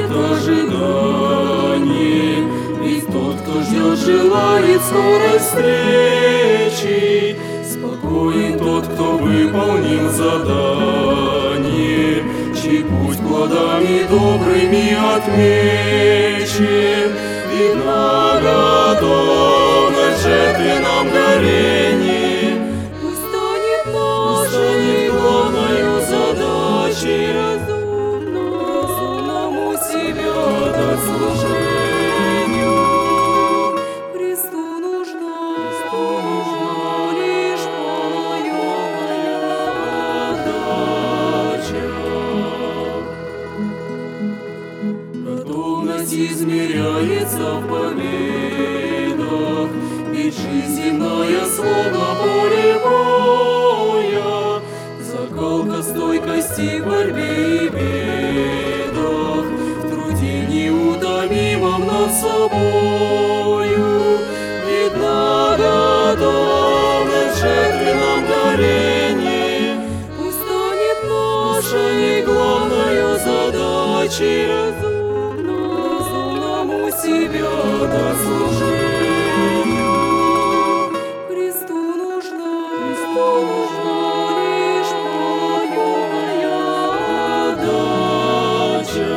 станет ожидание, ведь тот, кто ждет, желает скорой встречи. Спокоен тот, кто выполнил задание, чей путь плодами добрыми отмечен. Видна готовность жертвенном горении. Пусть станет нашей главною задачей разумному себя дать служению. Христу нужна лишь полная отдача. Готовность измеряется в победах, ведь жизнь земная словно поле боя. Закалка стойкости в борьбе и бедах, в труде неутомимом над собою. Видна готовность в жертвенном горении. Пусть станет нашей главною задачей разумному себя дать служению. Христу нужна лишь полная отдача.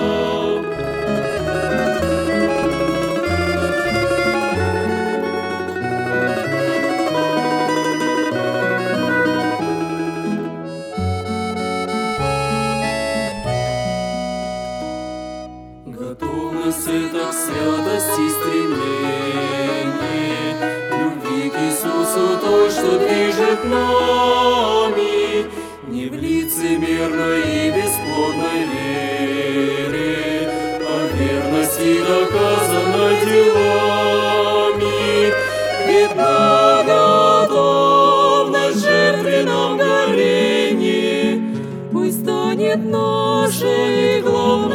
Готовность — это к святости стремление, любви к Иисусу той, что движет нами, не в лицемерной и бесплодной вере, а в верности, доказанной делами. Видна готовность в жертвенном горении. Пусть станет нашей главной